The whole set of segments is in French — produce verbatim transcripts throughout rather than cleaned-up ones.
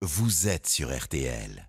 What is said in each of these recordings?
vous êtes sur R T L.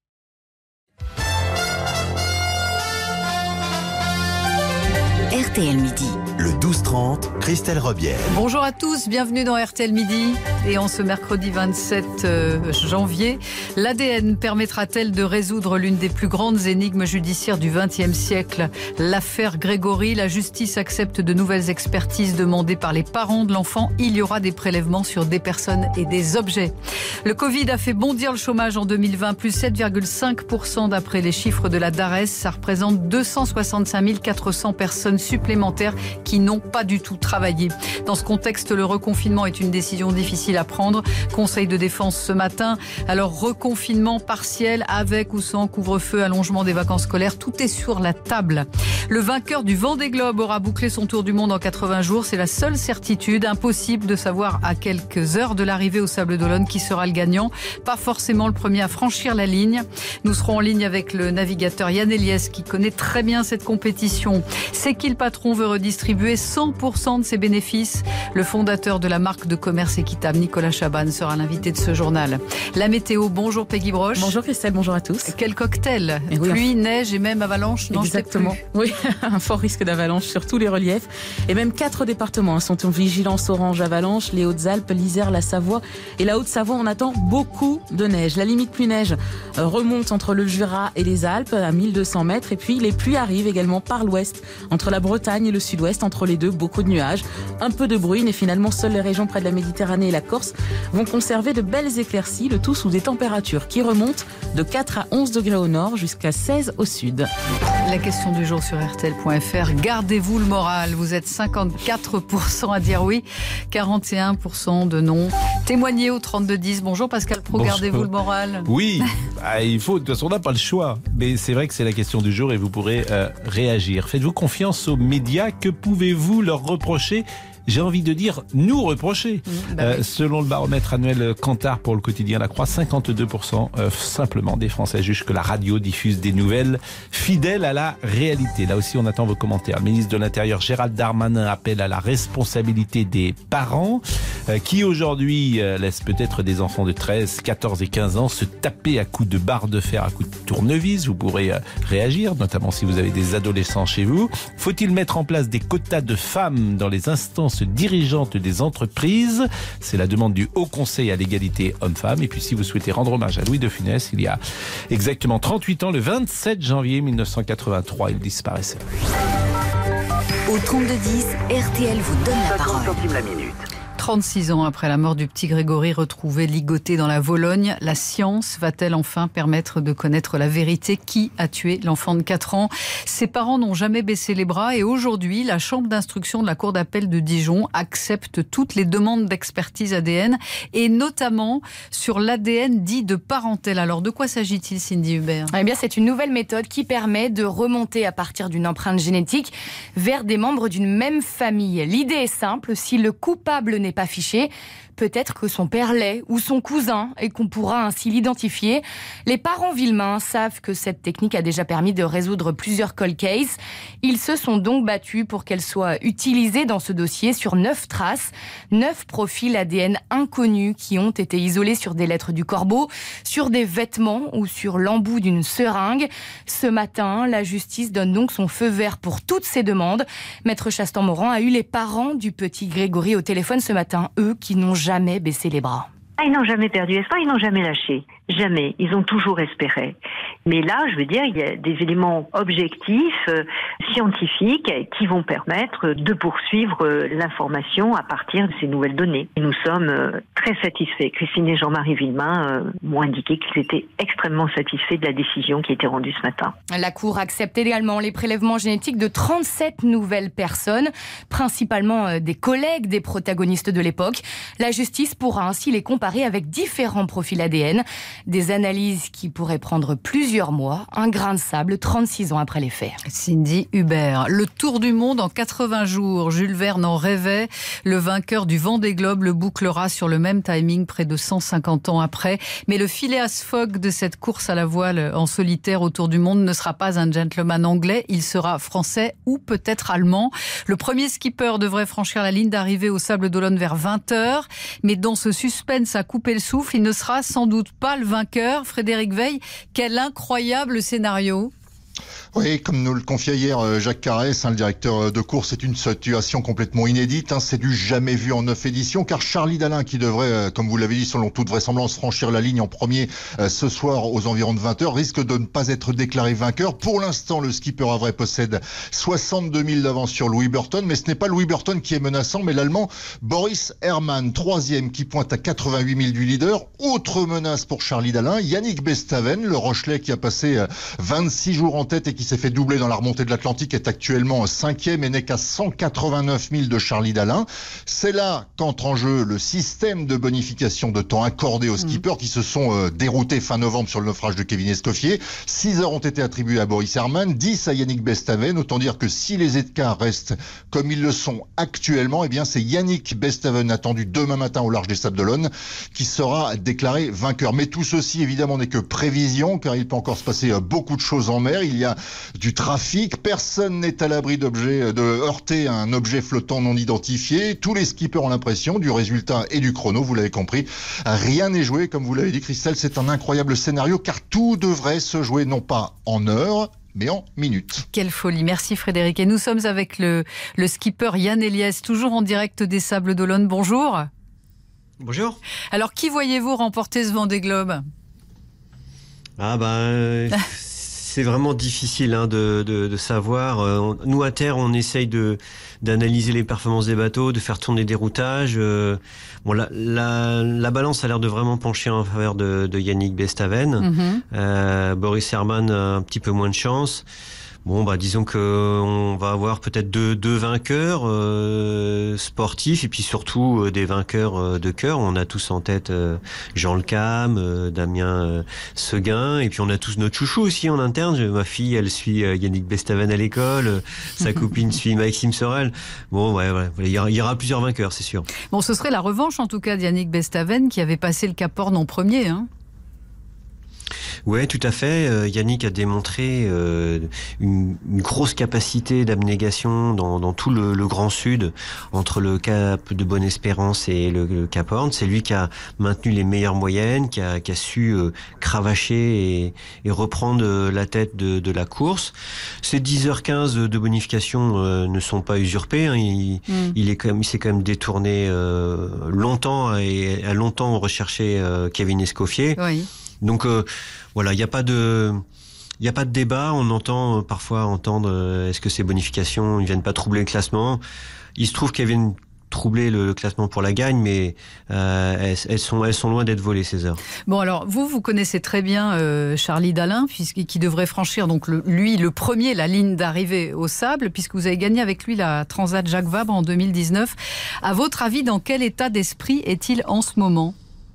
R T L Midi. Le douze trente, Christelle Robière. Bonjour à tous, bienvenue dans R T L Midi. Et en ce mercredi vingt-sept janvier, l'A D N permettra-t-elle de résoudre l'une des plus grandes énigmes judiciaires du vingtième siècle, l'affaire Grégory? La justice accepte de nouvelles expertises demandées par les parents de l'enfant. Il y aura des prélèvements sur des personnes et des objets. Le Covid a fait bondir le chômage en deux mille vingt, plus sept virgule cinq pour cent d'après les chiffres de la DARES. Ça représente deux cent soixante-cinq mille quatre cents personnes supplémentaires qui n'ont pas du tout travaillé. Dans ce contexte, le reconfinement est une décision difficile à prendre. Conseil de défense ce matin. Alors, reconfinement partiel avec ou sans couvre-feu, allongement des vacances scolaires, tout est sur la table. Le vainqueur du Vendée Globe aura bouclé son tour du monde en quatre-vingts jours. C'est la seule certitude. Impossible de savoir à quelques heures de l'arrivée au Sables d'Olonne qui sera le gagnant. Pas forcément le premier à franchir la ligne. Nous serons en ligne avec le navigateur Yann Eliès qui connaît très bien cette compétition. C'est qui le patron veut redistribuer cent pour cent de ses bénéfices. Le fondateur de la marque de commerce équitable, Nicolas Chaban, sera l'invité de ce journal. La météo, bonjour Peggy Broche. Bonjour Christelle, bonjour à tous. Quel cocktail, et oui, pluie, enfin... neige et même avalanche. Non, exactement. Oui, un fort risque d'avalanche sur tous les reliefs. Et même quatre départements sont en vigilance orange avalanche, les Hautes-Alpes, l'Isère, la Savoie et la Haute-Savoie. On attend beaucoup de neige. La limite pluie-neige remonte entre le Jura et les Alpes à mille deux cents mètres. Et puis les pluies arrivent également par l'ouest, entre la Bretagne et le sud-ouest. Entre les deux, beaucoup de nuages, un peu de bruine et finalement seules les régions près de la Méditerranée et la Corse vont conserver de belles éclaircies, le tout sous des températures qui remontent de quatre à onze degrés au nord jusqu'à seize au sud. La question du jour sur R T L point F R, gardez-vous le moral. Vous êtes cinquante-quatre pour cent à dire oui, quarante et un pour cent de non. Témoignez au trente-deux dix. Bonjour Pascal Pro, bonjour. Gardez-vous le moral. Oui, bah, il faut, de toute façon on n'a pas le choix. Mais c'est vrai que c'est la question du jour et vous pourrez euh, réagir. Faites-vous confiance aux médias? Que pouvez-vous leur reprocher? J'ai envie de dire, nous reprocher. Mmh, bah euh, oui. Selon le baromètre annuel Kantar pour le quotidien La Croix, cinquante-deux pour cent euh, simplement des Français jugent que la radio diffuse des nouvelles fidèles à la réalité. Là aussi, on attend vos commentaires. Le ministre de l'Intérieur, Gérald Darmanin, appelle à la responsabilité des parents euh, qui aujourd'hui euh, laissent peut-être des enfants de treize, quatorze et quinze ans se taper à coups de barre de fer, à coups de tournevis. Vous pourrez euh, réagir, notamment si vous avez des adolescents chez vous. Faut-il mettre en place des quotas de femmes dans les instances dirigeante des entreprises? C'est la demande du Haut Conseil à l'égalité homme-femme. Et puis si vous souhaitez rendre hommage à Louis de Funès, il y a exactement trente-huit ans, le vingt-sept janvier mille neuf cent quatre-vingt-trois, il disparaissait. Au trente-deux dix, R T L vous donne la parole. La minute. trente-six ans après la mort du petit Grégory retrouvé ligoté dans la Vologne, la science va-t-elle enfin permettre de connaître la vérité? Qui a tué l'enfant de quatre ans? Ses parents n'ont jamais baissé les bras et aujourd'hui, la chambre d'instruction de la cour d'appel de Dijon accepte toutes les demandes d'expertise A D N et notamment sur l'A D N dit de parentèle. Alors de quoi s'agit-il, Cindy Hubert? Eh bien, c'est une nouvelle méthode qui permet de remonter à partir d'une empreinte génétique vers des membres d'une même famille. L'idée est simple, si le coupable n'est pas fiché, peut-être que son père l'est ou son cousin et qu'on pourra ainsi l'identifier. Les parents Villemain savent que cette technique a déjà permis de résoudre plusieurs cold cases. Ils se sont donc battus pour qu'elle soit utilisée dans ce dossier sur neuf traces, neuf profils A D N inconnus qui ont été isolés sur des lettres du corbeau, sur des vêtements ou sur l'embout d'une seringue. Ce matin, la justice donne donc son feu vert pour toutes ces demandes. Maître Chastan-Moran a eu les parents du petit Grégory au téléphone ce matin, eux qui n'ont jamais baissé les bras. Ah, ils n'ont jamais perdu espoir, ils n'ont jamais lâché. Jamais. Ils ont toujours espéré. Mais là, je veux dire, il y a des éléments objectifs, euh, scientifiques, qui vont permettre de poursuivre euh, l'information à partir de ces nouvelles données. Et nous sommes euh, très satisfaits. Christine et Jean-Marie Villemain euh, m'ont indiqué qu'ils étaient extrêmement satisfaits de la décision qui a été rendue ce matin. La Cour accepte également les prélèvements génétiques de trente-sept nouvelles personnes, principalement euh, des collègues des protagonistes de l'époque. La justice pourra ainsi les comparer avec différents profils A D N. Des analyses qui pourraient prendre plusieurs mois, un grain de sable trente-six ans après les faits. Cindy Hubert, le tour du monde en quatre-vingts jours. Jules Verne en rêvait. Le vainqueur du Vendée Globe le bouclera sur le même timing près de cent cinquante ans après. Mais le Phileas Fogg de cette course à la voile en solitaire autour du monde ne sera pas un gentleman anglais. Il sera français ou peut-être allemand. Le premier skipper devrait franchir la ligne d'arrivée au Sables d'Olonne vers vingt heures. Mais dans ce suspense à couper le souffle. Il ne sera sans doute pas le vainqueur. Frédéric Veil, quel incroyable scénario. Oui, comme nous le confiait hier Jacques Carès, hein, le directeur de course, c'est une situation complètement inédite. Hein, c'est du jamais vu en neuf éditions, car Charlie Dalin, qui devrait, euh, comme vous l'avez dit, selon toute vraisemblance, franchir la ligne en premier euh, ce soir aux environs de vingt heures, risque de ne pas être déclaré vainqueur. Pour l'instant, le skipper Havrais possède soixante-deux mille d'avance sur Louis Burton, mais ce n'est pas Louis Burton qui est menaçant, mais l'Allemand Boris Herrmann, troisième, qui pointe à quatre-vingt-huit mille du leader. Autre menace pour Charlie Dalin, Yannick Bestaven, le Rochelais qui a passé euh, vingt-six jours en tête et qui s'est fait doubler dans la remontée de l'Atlantique, est actuellement cinquième et n'est qu'à cent quatre-vingt-neuf mille de Charlie Dalin. C'est là qu'entre en jeu le système de bonification de temps accordé aux skippers mmh. qui se sont euh, déroutés fin novembre sur le naufrage de Kevin Escoffier. six heures ont été attribuées à Boris Herrmann, dix à Yannick Bestaven. Autant dire que si les écarts restent comme ils le sont actuellement, eh bien c'est Yannick Bestaven attendu demain matin au large des Sables d'Olonne qui sera déclaré vainqueur. Mais tout ceci évidemment n'est que prévision, car il peut encore se passer euh, beaucoup de choses en mer. Il y a du trafic, personne n'est à l'abri d'objets, de heurter un objet flottant non identifié. Tous les skippers ont l'impression du résultat et du chrono, vous l'avez compris. Rien n'est joué, comme vous l'avez dit Christelle, c'est un incroyable scénario, car tout devrait se jouer non pas en heures, mais en minutes. Quelle folie, merci Frédéric. Et nous sommes avec le, le skipper Yann Eliès, toujours en direct des Sables d'Olonne. Bonjour. Bonjour. Alors, qui voyez-vous remporter ce Vendée Globe ? Ah ben... C'est vraiment difficile hein, de, de, de savoir. Nous, à terre, on essaye de d'analyser les performances des bateaux, de faire tourner des routages. Euh, bon, la, la, la balance a l'air de vraiment pencher en faveur de, de Yannick Bestaven. Mm-hmm. Euh, Boris Herrmann a un petit peu moins de chance. Bon, bah, disons que on va avoir peut-être deux, deux vainqueurs euh, sportifs et puis surtout euh, des vainqueurs euh, de cœur. On a tous en tête euh, Jean Le Cam, euh, Damien euh, Seguin, et puis on a tous notre chouchou aussi en interne. Je, ma fille, elle suit euh, Yannick Bestaven à l'école, euh, sa copine suit Maxime Sorel. Bon, ouais, ouais, il y aura, il y aura plusieurs vainqueurs, c'est sûr. Bon, ce serait la revanche en tout cas d'Yannick Bestaven qui avait passé le Cap Horn en premier, hein. Ouais, tout à fait. Euh, Yannick a démontré euh, une, une grosse capacité d'abnégation dans, dans tout le, le Grand Sud, entre le Cap de Bonne-Espérance et le, le Cap Horn. C'est lui qui a maintenu les meilleures moyennes, qui a, qui a su euh, cravacher et, et reprendre la tête de, de la course. Ces dix heures quinze de bonification euh, ne sont pas usurpées. Hein. Il, mm. il est quand même, il s'est quand même détourné euh, longtemps et a longtemps recherché euh, Kevin Escoffier. Oui. Donc euh, voilà, il n'y a pas de, il n'y a pas de débat. On entend euh, parfois entendre euh, est-ce que ces bonifications ne viennent pas troubler le classement. Il se trouve qu'elles viennent troubler le, le classement pour la gagne, mais euh, elles, elles sont, elles sont loin d'être volées ces heures. Bon alors vous, vous connaissez très bien euh, Charlie Dalin, puisqu'il qui devrait franchir donc le, lui le premier la ligne d'arrivée au Sable, puisque vous avez gagné avec lui la Transat Jacques Vabre en deux mille dix-neuf. À votre avis, dans quel état d'esprit est-il en ce moment ?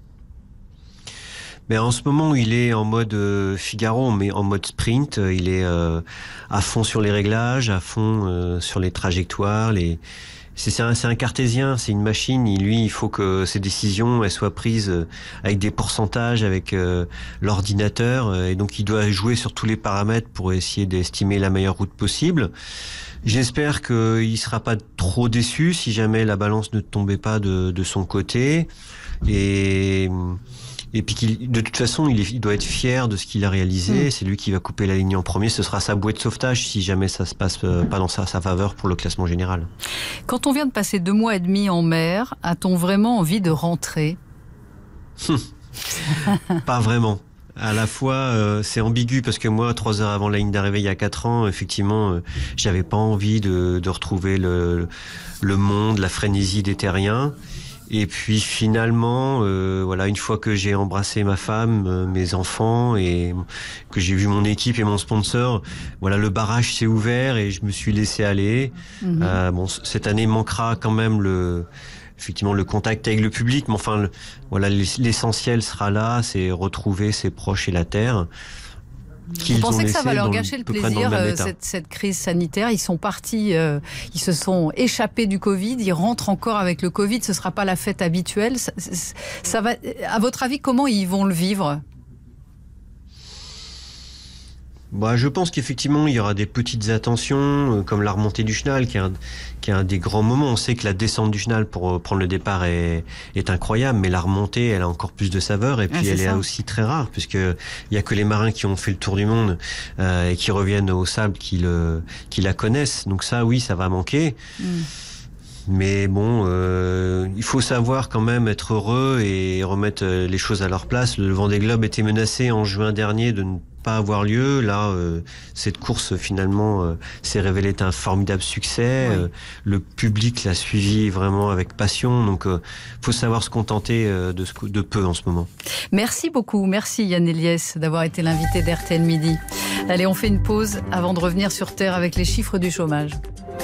Mais en ce moment, il est en mode euh, Figaro, mais en mode sprint. Il est euh, à fond sur les réglages, à fond euh, sur les trajectoires. Les... C'est, c'est, un, c'est un cartésien, c'est une machine. Il, lui, il faut que ses décisions elles soient prises avec des pourcentages, avec euh, l'ordinateur. Et donc, il doit jouer sur tous les paramètres pour essayer d'estimer la meilleure route possible. J'espère qu'il ne sera pas trop déçu si jamais la balance ne tombait pas de, de son côté. Et... Et puis qu'il, de toute façon, il, est, il doit être fier de ce qu'il a réalisé. Mmh. C'est lui qui va couper la ligne en premier. Ce sera sa bouée de sauvetage si jamais ça se passe pas dans sa, sa faveur pour le classement général. Quand on vient de passer deux mois et demi en mer, a-t-on vraiment envie de rentrer ? Pas vraiment. À la fois, euh, c'est ambigu parce que moi, trois heures avant la ligne d'arrivée, il y a quatre ans, effectivement, euh, j'avais pas envie de, de retrouver le, le monde, la frénésie des terriens. Et puis finalement, euh, voilà, une fois que j'ai embrassé ma femme, euh, mes enfants et que j'ai vu mon équipe et mon sponsor, voilà, le barrage s'est ouvert et je me suis laissé aller. Mmh. Euh, bon, cette année manquera quand même le, effectivement, le contact avec le public, mais enfin, le, voilà, l'essentiel sera là, c'est retrouver ses proches et la terre. Vous pensez que ça va leur gâcher le plaisir, euh, cette, cette crise sanitaire ? Ils sont partis, euh, ils se sont échappés du Covid, ils rentrent encore avec le Covid, ce ne sera pas la fête habituelle. Ça, ça va, à votre avis, comment ils vont le vivre ? Bah, je pense qu'effectivement, il y aura des petites attentions, euh, comme la remontée du chenal, qui est, un, qui est un des grands moments. On sait que la descente du chenal pour euh, prendre le départ est, est incroyable, mais la remontée, elle a encore plus de saveur, et puis ah, elle ça. est aussi très rare, puisque il y a que les marins qui ont fait le tour du monde euh, et qui reviennent au sable qui, le, qui la connaissent. Donc ça, oui, ça va manquer. Mm. Mais bon, euh, il faut savoir quand même être heureux et remettre les choses à leur place. Le Vendée Globe était menacé en juin dernier de ne pas avoir lieu. Là, euh, cette course finalement euh, s'est révélée être un formidable succès. Oui. Euh, le public l'a suivi vraiment avec passion. Donc, il euh, faut savoir se contenter euh, de, ce, de peu en ce moment. Merci beaucoup. Merci Yann Eliès d'avoir été l'invité d'R T L Midi. Allez, on fait une pause avant de revenir sur Terre avec les chiffres du chômage.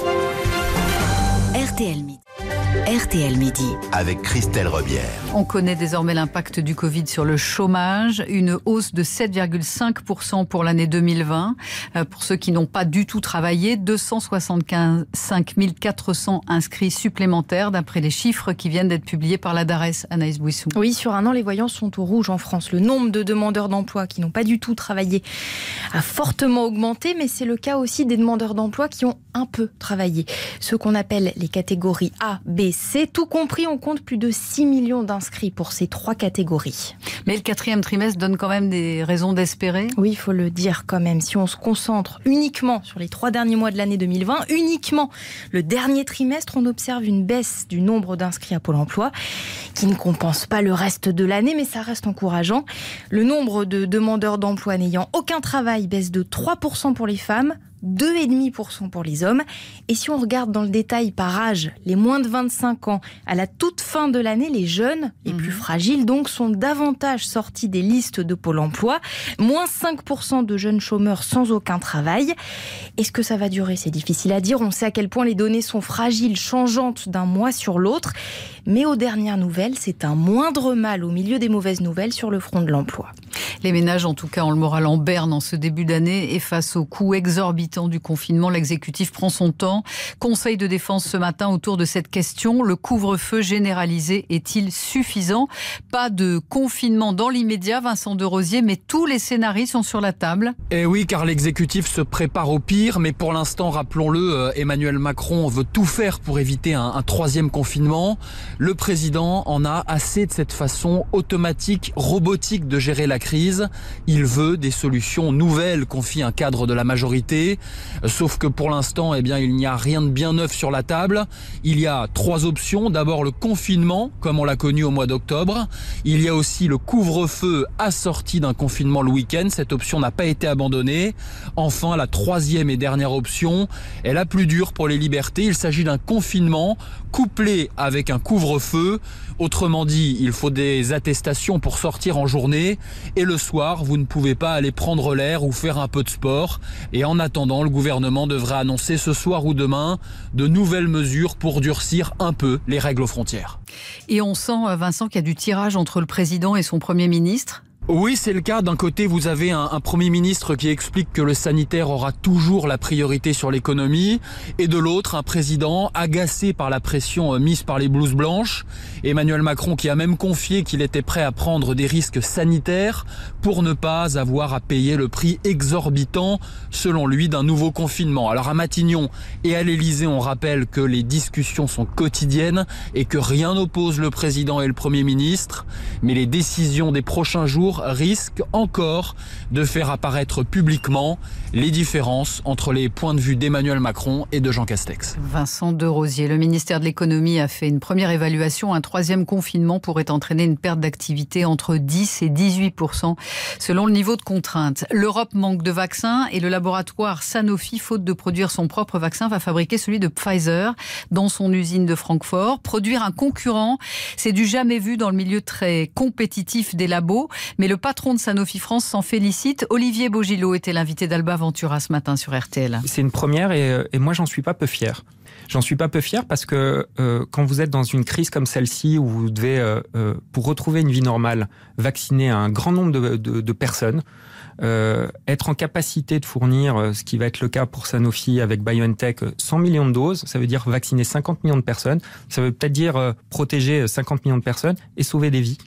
R T L Midi. R T L Midi. Avec Christelle Rebière. On connaît désormais l'impact du Covid sur le chômage. Une hausse de sept virgule cinq pour cent pour l'année deux mille vingt. Pour ceux qui n'ont pas du tout travaillé, deux cent soixante-quinze mille quatre cents inscrits supplémentaires d'après les chiffres qui viennent d'être publiés par la DARES. Anaïs Bouissou. Oui, sur un an, les voyants sont au rouge en France. Le nombre de demandeurs d'emploi qui n'ont pas du tout travaillé a fortement augmenté, mais c'est le cas aussi des demandeurs d'emploi qui ont un peu travaillé. Ceux qu'on appelle les catégories A, B, C, tout compris, on compte plus de six millions d'inscrits pour ces trois catégories. Mais le quatrième trimestre donne quand même des raisons d'espérer. Oui, il faut le dire quand même. Si on se concentre uniquement sur les trois derniers mois de l'année deux mille vingt, uniquement le dernier trimestre, on observe une baisse du nombre d'inscrits à Pôle emploi qui ne compense pas le reste de l'année, mais ça reste encourageant. Le nombre de demandeurs d'emploi n'ayant aucun travail baisse de trois pour cent pour les femmes, deux virgule cinq pour cent pour les hommes. Et si on regarde dans le détail par âge, les moins de vingt-cinq ans, à la toute fin de l'année, les jeunes, les mmh. plus fragiles donc, sont davantage sortis des listes de Pôle emploi. Moins cinq pour cent de jeunes chômeurs sans aucun travail. Est-ce que ça va durer ? C'est difficile à dire. On sait à quel point les données sont fragiles, changeantes d'un mois sur l'autre. Mais aux dernières nouvelles, c'est un moindre mal au milieu des mauvaises nouvelles sur le front de l'emploi. Les ménages, en tout cas, ont le moral en berne en ce début d'année et face au coût exorbitant du confinement, l'exécutif prend son temps. Conseil de défense ce matin autour de cette question. Le couvre-feu généralisé est-il suffisant ? Pas de confinement dans l'immédiat, Vincent de Rosier, mais tous les scénarios sont sur la table. Eh oui, car l'exécutif se prépare au pire, mais pour l'instant, rappelons-le, Emmanuel Macron veut tout faire pour éviter un, un troisième confinement. Le président en a assez de cette façon automatique, robotique de gérer la crise. Il veut des solutions nouvelles, confie un cadre de la majorité. Sauf que pour l'instant, eh bien, il n'y a rien de bien neuf sur la table. Il y a trois options. D'abord, le confinement, comme on l'a connu au mois d'octobre. Il y a aussi le couvre-feu assorti d'un confinement le week-end. Cette option n'a pas été abandonnée. Enfin, la troisième et dernière option est la plus dure pour les libertés. Il s'agit d'un confinement couplé avec un couvre-feu. Autrement dit, il faut des attestations pour sortir en journée et le soir, vous ne pouvez pas aller prendre l'air ou faire un peu de sport. Et en attendant, le gouvernement devrait annoncer ce soir ou demain de nouvelles mesures pour durcir un peu les règles aux frontières. Et on sent, Vincent, qu'il y a du tirage entre le président et son Premier ministre. Oui, c'est le cas. D'un côté, vous avez un, un Premier ministre qui explique que le sanitaire aura toujours la priorité sur l'économie. Et de l'autre, un président agacé par la pression mise par les blouses blanches. Emmanuel Macron qui a même confié qu'il était prêt à prendre des risques sanitaires pour ne pas avoir à payer le prix exorbitant, selon lui, d'un nouveau confinement. Alors à Matignon et à l'Élysée, on rappelle que les discussions sont quotidiennes et que rien n'oppose le président et le Premier ministre. Mais les décisions des prochains jours risque encore de faire apparaître publiquement les différences entre les points de vue d'Emmanuel Macron et de Jean Castex. Vincent de Rosier, le ministère de l'économie a fait une première évaluation. Un troisième confinement pourrait entraîner une perte d'activité entre dix et dix-huit pour cent selon le niveau de contrainte. L'Europe manque de vaccins et le laboratoire Sanofi, faute de produire son propre vaccin, va fabriquer celui de Pfizer dans son usine de Francfort. Produire un concurrent, c'est du jamais vu dans le milieu très compétitif des labos. Mais le patron de Sanofi France s'en félicite. Olivier Bogilot était l'invité d'Alba Ventura ce matin sur R T L. C'est une première et, et moi, j'en suis pas peu fier. J'en suis pas peu fier parce que euh, quand vous êtes dans une crise comme celle-ci où vous devez, euh, euh, pour retrouver une vie normale, vacciner un grand nombre de, de, de personnes, euh, être en capacité de fournir, euh, ce qui va être le cas pour Sanofi avec BioNTech, cent millions de doses, ça veut dire vacciner cinquante millions de personnes, ça veut peut-être dire euh, protéger cinquante millions de personnes et sauver des vies.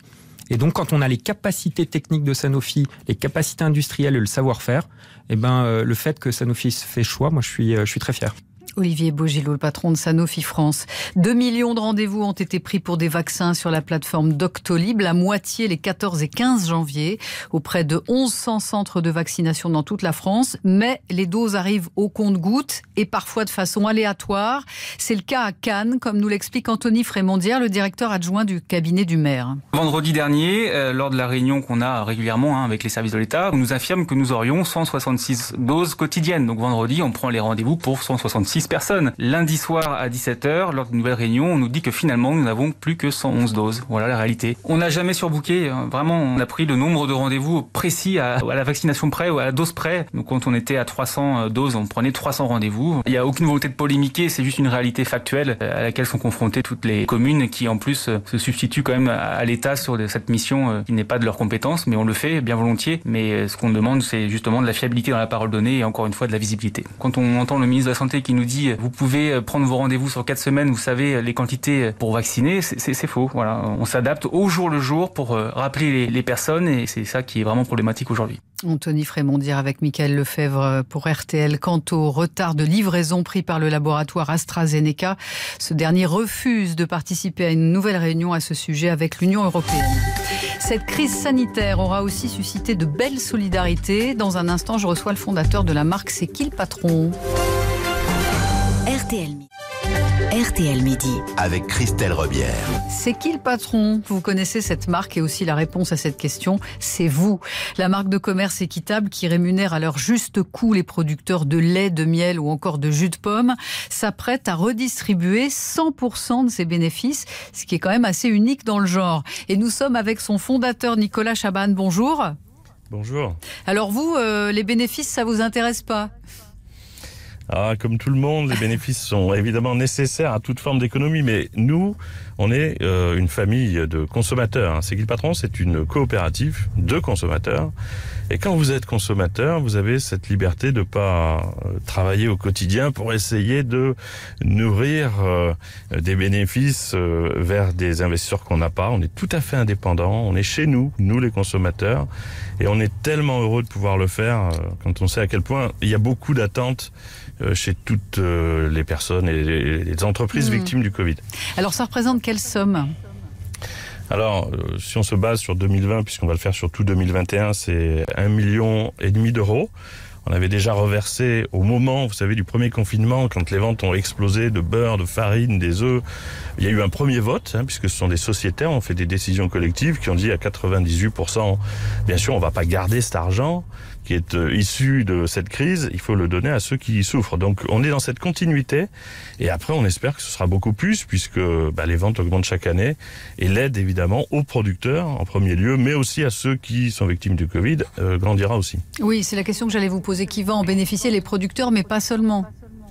Et donc, quand on a les capacités techniques de Sanofi, les capacités industrielles et le savoir-faire, eh ben, euh, le fait que Sanofi fait choix, moi, je suis, euh, je suis très fier. Olivier Beaugillot, le patron de Sanofi France. deux millions de rendez-vous ont été pris pour des vaccins sur la plateforme Doctolib, la moitié les quatorze et quinze janvier, auprès de mille cent centres de vaccination dans toute la France. Mais les doses arrivent au compte-gouttes et parfois de façon aléatoire. C'est le cas à Cannes, comme nous l'explique Anthony Frémondière, le directeur adjoint du cabinet du maire. Vendredi dernier, euh, lors de la réunion qu'on a régulièrement hein, avec les services de l'État, on nous affirme que nous aurions cent soixante-six doses quotidiennes. Donc vendredi, on prend les rendez-vous pour cent soixante-six personnes. Lundi soir à dix-sept heures, lors d'une nouvelle réunion, on nous dit que finalement nous n'avons plus que cent onze doses. Voilà la réalité. On n'a jamais surbooké. Vraiment, on a pris le nombre de rendez-vous précis à, à la vaccination près ou à la dose près. Donc quand on était à trois cents doses, on prenait trois cents rendez-vous. Il n'y a aucune volonté de polémiquer, c'est juste une réalité factuelle à laquelle sont confrontées toutes les communes qui en plus se substituent quand même à l'État sur cette mission qui n'est pas de leur compétence, mais on le fait bien volontiers. Mais ce qu'on demande, c'est justement de la fiabilité dans la parole donnée et encore une fois de la visibilité. Quand on entend le ministre de la Santé qui nous dit vous pouvez prendre vos rendez-vous sur quatre semaines, vous savez les quantités pour vacciner, c'est, c'est, c'est faux. Voilà, on s'adapte au jour le jour pour rappeler les, les personnes et c'est ça qui est vraiment problématique aujourd'hui. Anthony Frémondière avec Mickaël Lefebvre pour R T L. Quant au retard de livraison pris par le laboratoire AstraZeneca, ce dernier refuse de participer à une nouvelle réunion à ce sujet avec l'Union européenne. Cette crise sanitaire aura aussi suscité de belles solidarités. Dans un instant, je reçois le fondateur de la marque C'est qui le patron ? R T L R T L Midi. Avec Christelle Rebière. C'est qui le patron ? Vous connaissez cette marque et aussi la réponse à cette question, c'est vous. La marque de commerce équitable qui rémunère à leur juste coût les producteurs de lait, de miel ou encore de jus de pomme, s'apprête à redistribuer cent pour cent de ses bénéfices, ce qui est quand même assez unique dans le genre. Et nous sommes avec son fondateur Nicolas Chaban. Bonjour. Bonjour. Alors vous, euh, les bénéfices, ça vous intéresse pas ? Ah, comme tout le monde, les bénéfices sont évidemment nécessaires à toute forme d'économie, mais nous, on est euh, une famille de consommateurs. C'est qui le patron ? C'est une coopérative de consommateurs. Et quand vous êtes consommateur, vous avez cette liberté de ne pas travailler au quotidien pour essayer de nourrir euh, des bénéfices euh, vers des investisseurs qu'on n'a pas. On est tout à fait indépendant. On est chez nous, nous les consommateurs. Et on est tellement heureux de pouvoir le faire euh, quand on sait à quel point il y a beaucoup d'attentes chez toutes les personnes et les entreprises mmh. victimes du Covid. Alors ça représente quelle somme ? Alors, euh, si on se base sur deux mille vingt, puisqu'on va le faire sur tout deux mille vingt et un, c'est un million et demi d'euros. On avait déjà reversé au moment, vous savez, du premier confinement, quand les ventes ont explosé de beurre, de farine, des œufs. Il y a eu un premier vote, hein, puisque ce sont des sociétaires, on fait des décisions collectives qui ont dit à quatre-vingt-dix-huit pour cent, bien sûr, on ne va pas garder cet argent qui est euh, issu de cette crise, il faut le donner à ceux qui y souffrent. Donc on est dans cette continuité et après on espère que ce sera beaucoup plus puisque bah, les ventes augmentent chaque année et l'aide évidemment aux producteurs en premier lieu, mais aussi à ceux qui sont victimes du Covid euh, grandira aussi. Oui, c'est la question que j'allais vous poser. Qui va en bénéficier ? Les producteurs, mais pas seulement.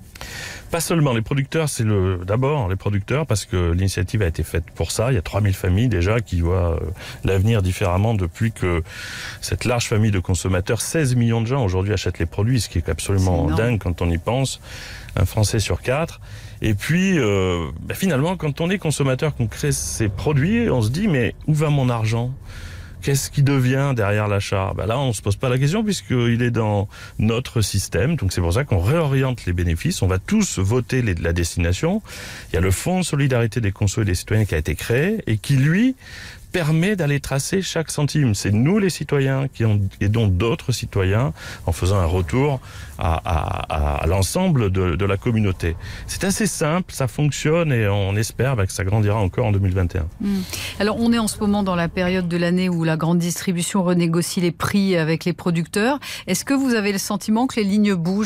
Pas seulement les producteurs, c'est le d'abord les producteurs parce que l'initiative a été faite pour ça. Il y a trois mille familles déjà qui voient euh, l'avenir différemment depuis que cette large famille de consommateurs, seize millions de gens aujourd'hui achètent les produits, ce qui est absolument dingue quand on y pense. Un Français sur quatre. Et puis, euh, bah finalement, quand on est consommateur, qu'on crée ces produits, on se dit mais où va mon argent ? Qu'est-ce qui devient derrière l'achat ? Ben là, on ne se pose pas la question puisqu'il est dans notre système. Donc c'est pour ça qu'on réoriente les bénéfices. On va tous voter les, la destination. Il y a le Fonds de solidarité des consos et des citoyens qui a été créé et qui, lui, permet d'aller tracer chaque centime. C'est nous les citoyens qui ont, et donc d'autres citoyens en faisant un retour à, à, à l'ensemble de, de la communauté. C'est assez simple, ça fonctionne et on espère bah, que ça grandira encore en deux mille vingt et un. Mmh. Alors on est en ce moment dans la période de l'année où la grande distribution renégocie les prix avec les producteurs. Est-ce que vous avez le sentiment que les lignes bougent ?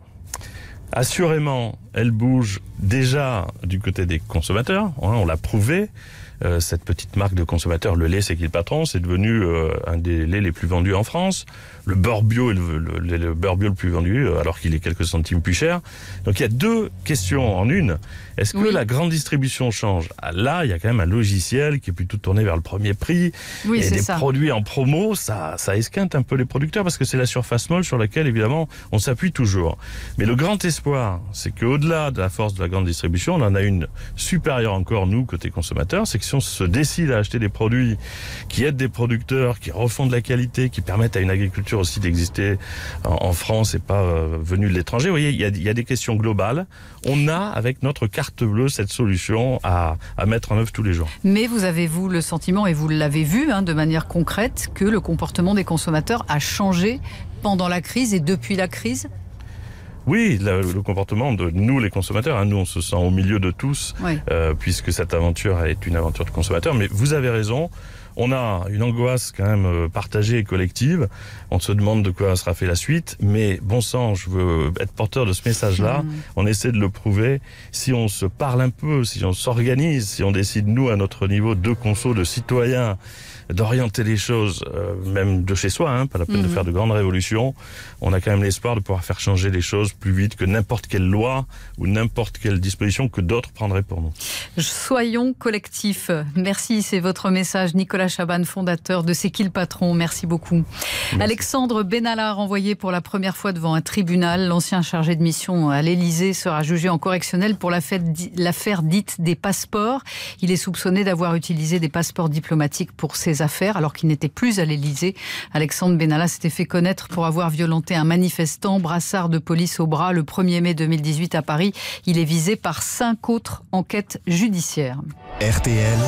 Assurément, elles bougent déjà du côté des consommateurs, hein, on l'a prouvé. Euh, cette petite marque de consommateurs, le lait, c'est qui le patron, c'est devenu euh, un des laits les plus vendus en France. Le beurre bio est le, le, le, le beurre bio le plus vendu, euh, alors qu'il est quelques centimes plus cher. Donc il y a deux questions en une. Est-ce que oui. la grande distribution change ? ah, Là, il y a quand même un logiciel qui est plutôt tourné vers le premier prix. Oui, et des ça. produits en promo, ça, ça esquinte un peu les producteurs parce que c'est la surface molle sur laquelle, évidemment, on s'appuie toujours. Mais le grand espoir, c'est qu'au-delà au-delà de la force de la grande distribution, on en a une supérieure encore, nous, côté consommateurs, c'est que si on se décide à acheter des produits qui aident des producteurs, qui refont de la qualité, qui permettent à une agriculture aussi d'exister en, en France et pas euh, venue de l'étranger, vous voyez, il y a, il y a des questions globales. On a, avec notre carte bleue, cette solution à, à mettre en œuvre tous les jours. Mais vous avez, vous, le sentiment, et vous l'avez vu hein, de manière concrète, que le comportement des consommateurs a changé pendant la crise et depuis la crise ? Oui, le, le comportement de nous, les consommateurs, hein, nous on se sent au milieu de tous, oui. euh, puisque cette aventure est une aventure de consommateurs, mais vous avez raison, on a une angoisse quand même partagée et collective, on se demande de quoi sera fait la suite, mais bon sang, je veux être porteur de ce message-là, mmh. on essaie de le prouver, si on se parle un peu, si on s'organise, si on décide nous à notre niveau de conso, de citoyens, d'orienter les choses, euh, même de chez soi, hein, pas la peine mmh. de faire de grandes révolutions. On a quand même l'espoir de pouvoir faire changer les choses plus vite que n'importe quelle loi ou n'importe quelle disposition que d'autres prendraient pour nous. Soyons collectifs. Merci, c'est votre message. Nicolas Chaban, fondateur de C'est qui le patron. Merci beaucoup. Merci. Alexandre Benalla, renvoyé pour la première fois devant un tribunal. L'ancien chargé de mission à l'Élysée sera jugé en correctionnel pour l'affaire dite des passeports. Il est soupçonné d'avoir utilisé des passeports diplomatiques pour ses affaires alors qu'il n'était plus à l'Élysée. Alexandre Benalla s'était fait connaître pour avoir violenté un manifestant, brassard de police au bras, le premier mai deux mille dix-huit à Paris. Il est visé par cinq autres enquêtes judiciaires. R T L,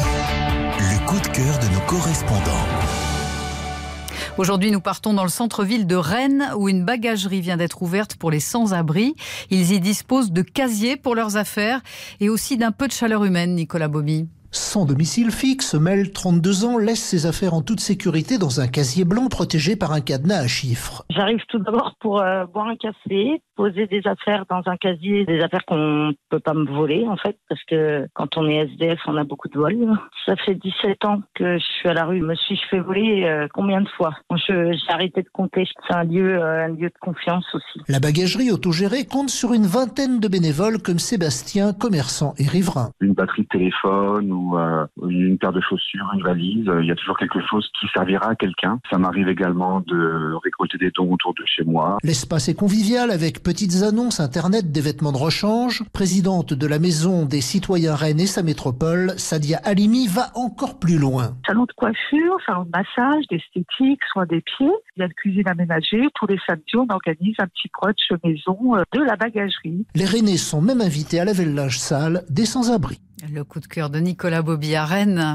le coup de cœur de nos correspondants. Aujourd'hui, nous partons dans le centre-ville de Rennes où une bagagerie vient d'être ouverte pour les sans-abri. Ils y disposent de casiers pour leurs affaires et aussi d'un peu de chaleur humaine, Nicolas Bobby. Sans domicile fixe, Mel, trente-deux ans, laisse ses affaires en toute sécurité dans un casier blanc protégé par un cadenas à chiffres. J'arrive tout d'abord pour euh, boire un café, poser des affaires dans un casier, des affaires qu'on ne peut pas me voler en fait, parce que quand on est S D F, on a beaucoup de vols. Ça fait dix-sept ans que je suis à la rue. Me suis-je fait voler euh, combien de fois ? je, J'ai arrêté de compter. C'est un lieu, euh, un lieu de confiance aussi. La bagagerie autogérée compte sur une vingtaine de bénévoles comme Sébastien, commerçant et riverain. Une batterie de téléphone ou euh, une paire de chaussures, une valise, il y a toujours quelque chose qui servira à quelqu'un. Ça m'arrive également de récolter des dons autour de chez moi. L'espace est convivial avec petites annonces internet, des vêtements de rechange. Présidente de la Maison des citoyens Rennes et sa métropole, Sadia Halimi va encore plus loin. Salon de coiffure, salon de massage, d'esthétique, soins des pieds. Il y a une cuisine aménagée. Tous les samedis, on organise un petit brunch maison de la bagagerie. Les Rennais sont même invités à laver le linge sale des sans-abri. Le coup de cœur de Nicolas Bobby à Rennes.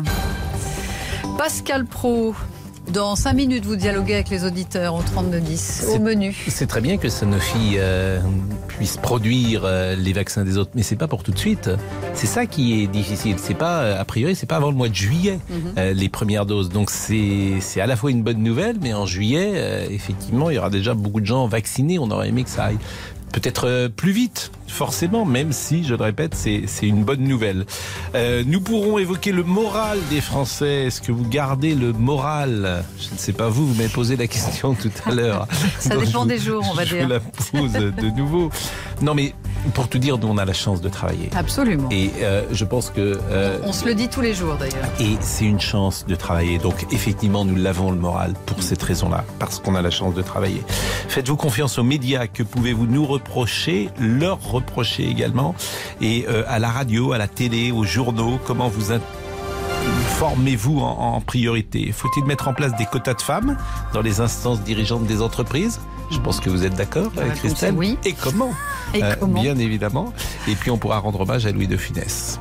Pascal Praud. Dans cinq minutes, vous dialoguez avec les auditeurs au trente-deux dix, au menu. C'est très bien que Sanofi euh, puisse produire euh, les vaccins des autres, mais c'est pas pour tout de suite. C'est ça qui est difficile. C'est pas, a priori, c'est pas avant le mois de juillet, mm-hmm. euh, les premières doses. Donc c'est, c'est à la fois une bonne nouvelle, mais en juillet, euh, effectivement, il y aura déjà beaucoup de gens vaccinés. On aurait aimé que ça aille peut-être plus vite, forcément, même si, je le répète, c'est, c'est une bonne nouvelle. Euh, nous pourrons évoquer le moral des Français. Est-ce que vous gardez le moral ? Je ne sais pas vous, vous m'avez posé la question tout à l'heure. Ça dépend vous, des jours, on va je dire. Je la pose de nouveau. Non mais, pour tout dire, nous on a la chance de travailler. Absolument. Et euh, je pense que... Euh, on, on se le dit tous les jours d'ailleurs. Et c'est une chance de travailler. Donc effectivement, nous l'avons le moral pour cette raison-là, parce qu'on a la chance de travailler. Faites-vous confiance aux médias. Que pouvez-vous nous reprocher, leur reprocher également, et euh, à la radio, à la télé, aux journaux, comment vous formez-vous en, en priorité ? Faut-il mettre en place des quotas de femmes dans les instances dirigeantes des entreprises ? Je pense que vous êtes d'accord avec Christelle. Oui. Et comment ? Et euh, comment ? Bien évidemment. Et puis on pourra rendre hommage à Louis de Funès.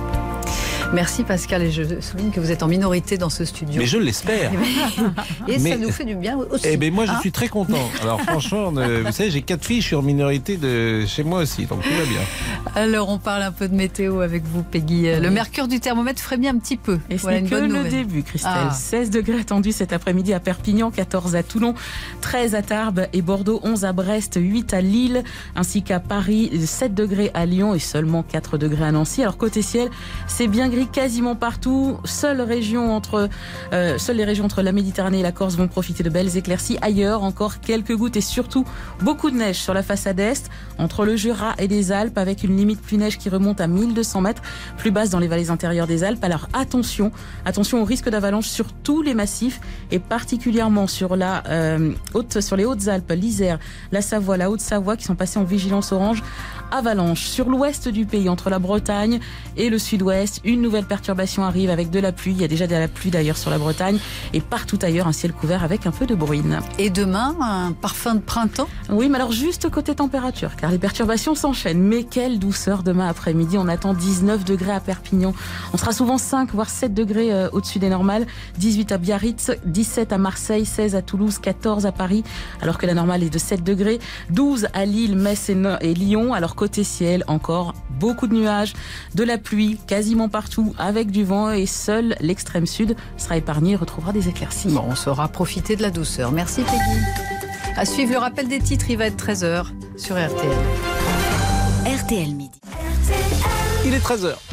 Merci Pascal, et je souligne que vous êtes en minorité dans ce studio. Mais je l'espère. Et Mais, ça nous fait du bien aussi. Eh ben moi je hein suis très content. Alors franchement, euh, vous savez, j'ai quatre filles, je suis en minorité de chez moi aussi, donc tout va bien. Alors on parle un peu de météo avec vous, Peggy. Le mercure du thermomètre frémit un petit peu. Et ce voilà n'est que le nouvelle. début, Christelle. Ah. seize degrés attendus cet après-midi à Perpignan, quatorze à Toulon, treize à Tarbes et Bordeaux, onze à Brest, huit à Lille, ainsi qu'à Paris, sept degrés à Lyon et seulement quatre degrés à Nancy. Alors côté ciel, c'est bien gris gris quasiment partout. Seule région entre, euh, seules les régions entre la Méditerranée et la Corse vont profiter de belles éclaircies. Ailleurs, encore quelques gouttes et surtout beaucoup de neige sur la façade est, entre le Jura et les Alpes, avec une limite pluie-neige qui remonte à mille deux cents mètres, plus basse dans les vallées intérieures des Alpes. Alors attention, attention au risque d'avalanche sur tous les massifs et particulièrement sur la euh, haute, sur les Hautes-Alpes, l'Isère, la Savoie, la Haute-Savoie qui sont passés en vigilance orange avalanche. Sur l'ouest du pays, entre la Bretagne et le sud-ouest, une nouvelle perturbation arrive avec de la pluie. Il y a déjà de la pluie d'ailleurs sur la Bretagne et partout ailleurs un ciel couvert avec un peu de bruine. Et demain, un parfum de printemps ? Oui, mais alors juste côté température, car les perturbations s'enchaînent. Mais quelle douceur demain après-midi. On attend dix-neuf degrés à Perpignan. On sera souvent cinq voire sept degrés euh, au-dessus des normales. dix-huit à Biarritz, dix-sept à Marseille, seize à Toulouse, quatorze à Paris, alors que la normale est de sept degrés. douze à Lille, Metz et, et Lyon. Alors côté ciel, encore beaucoup de nuages, de la pluie quasiment partout avec du vent et seul l'extrême sud sera épargné et retrouvera des éclaircies. Bon, on saura profiter de la douceur. Merci Peggy. À suivre le rappel des titres, il va être treize heures sur R T L. R T L Midi. Il est treize heures.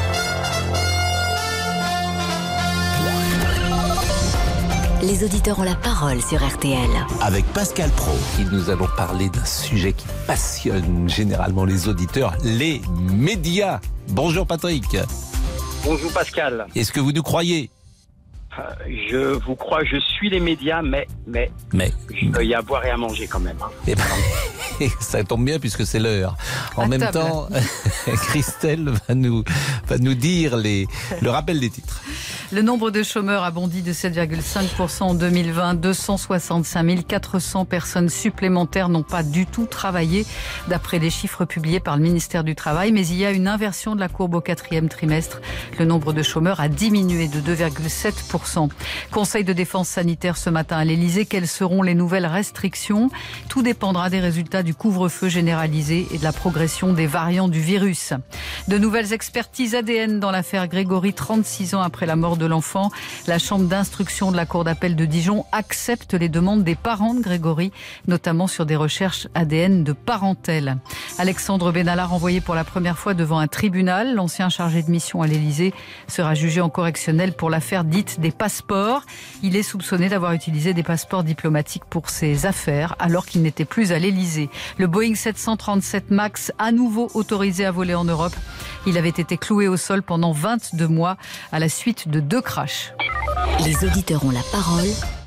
Les auditeurs ont la parole sur R T L. Avec Pascal Praud. Et nous allons parler d'un sujet qui passionne généralement les auditeurs, les médias. Bonjour Patrick. Bonjour Pascal. Est-ce que vous nous croyez ? euh, Je vous crois, je suis les médias, mais, mais, mais il doit y avoir et à manger quand même. Hein. Eh ben, ça tombe bien puisque c'est l'heure. En à même table. temps, Christelle va nous, va nous dire les, le rappel des titres. Le nombre de chômeurs a bondi de sept virgule cinq pour cent en deux mille vingt. deux cent soixante-cinq mille quatre cents personnes supplémentaires n'ont pas du tout travaillé, d'après les chiffres publiés par le ministère du Travail. Mais il y a une inversion de la courbe au quatrième trimestre. Le nombre de chômeurs a diminué de deux virgule sept pour cent. Conseil de défense sanitaire ce matin à l'Elysée. Quelles seront les nouvelles restrictions ? Tout dépendra des résultats du couvre-feu généralisé et de la progression des variants du virus. De nouvelles expertises A D N dans l'affaire Grégory, trente-six ans après la mort de l'enfant. La chambre d'instruction de la cour d'appel de Dijon accepte les demandes des parents de Grégory, notamment sur des recherches A D N de parentèle. Alexandre Benalla, renvoyé pour la première fois devant un tribunal. L'ancien chargé de mission à l'Elysée sera jugé en correctionnel pour l'affaire dite des passeports. Il est soupçonné d'avoir utilisé des passeports diplomatiques pour ses affaires alors qu'il n'était plus à l'Elysée. Le Boeing sept cent trente-sept MAX, à nouveau autorisé à voler en Europe. Il avait été cloué au sol pendant vingt-deux mois à la suite de deux crashs. Les auditeurs ont la parole